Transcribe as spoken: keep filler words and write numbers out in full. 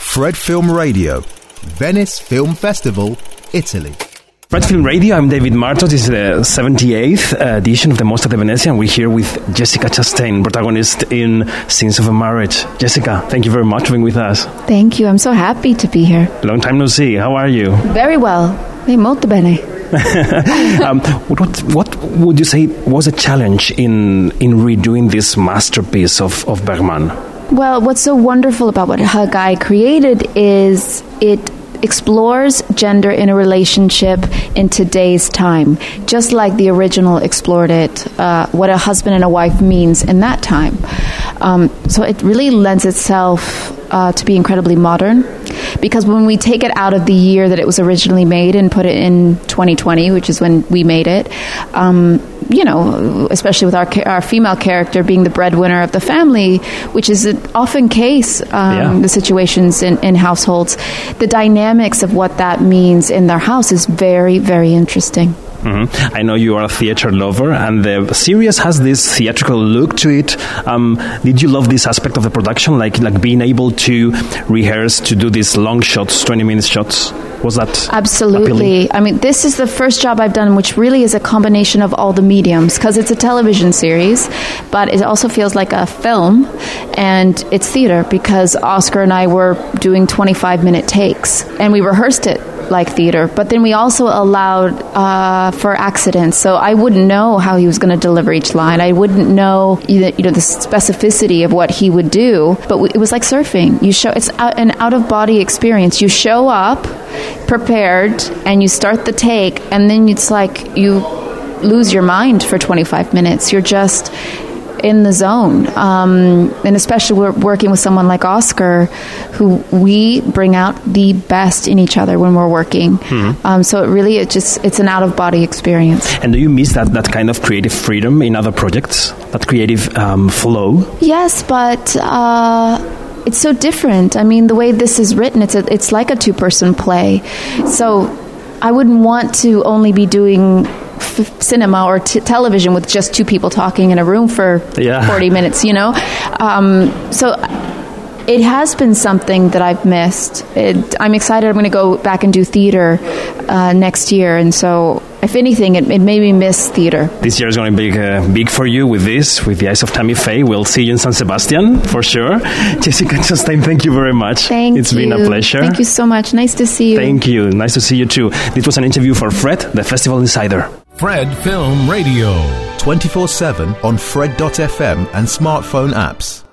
Fred Film Radio, Venice Film Festival, Italy. Fred Film Radio, I'm David Martos. This is the seventy-eighth edition of the Mostra di Venezia, and we're here with Jessica Chastain, protagonist in Scenes of a Marriage. Jessica, thank you very much for being with us. Thank you. I'm so happy to be here. Long time no see. How are you? Very well. Hey, molto bene. um, what, what, what would you say was a challenge in in redoing this masterpiece of, of Bergman? Well, what's so wonderful about what Hagai created is it explores gender in a relationship in today's time, just like the original explored it, uh, what a husband and a wife means in that time. Um, so it really lends itself uh, to be incredibly modern, because when we take it out of the year that it was originally made and put it in twenty twenty, which is when we made it, um, you know, especially with our our female character being the breadwinner of the family, which is an often case, um, yeah. the situations in, in households, the dynamics of what that means in their house is very, very interesting. Mm-hmm. I know you are a theatre lover, and the series has this theatrical look to it. Um, did you love this aspect of the production, like like being able to rehearse, to do these long shots, twenty-minute shots? Was that absolutely appealing? I mean, this is the first job I've done, which really is a combination of all the mediums, because it's a television series, but it also feels like a film, and it's theatre, because Oscar and I were doing twenty-five minute takes, and we rehearsed it like theater, but then we also allowed uh, for accidents. So I wouldn't know how he was going to deliver each line. I wouldn't know, you know, the specificity of what he would do. But it was like surfing. You show it's an out of body experience. You show up prepared, and you start the take, and then it's like you lose your mind for twenty-five minutes. You're just in the zone, um, and especially we're working with someone like Oscar, who we bring out the best in each other when we're working. Mm-hmm. Um, so it really, it just it's an out of body experience. And do you miss that that kind of creative freedom in other projects? That creative um, flow? Yes, but uh, it's so different. I mean, the way this is written, it's a, it's like a two person play. So I wouldn't want to only be doing F- cinema or t- television with just two people talking in a room for yeah. forty minutes, you know? Um, so it has been something that I've missed. It, I'm excited. I'm going to go back and do theater uh, next year. And so, if anything, it, it made me miss theater. This year is going to be uh, big for you with this, with The Eyes of Tammy Faye. We'll see you in San Sebastian, for sure. Jessica Chastain, thank you very much. Thank it's you. It's been a pleasure. Thank you so much. Nice to see you. Thank you. Nice to see you too. This was an interview for Fred, the Festival Insider. Fred Film Radio. twenty-four seven on Fred dot f m and smartphone apps.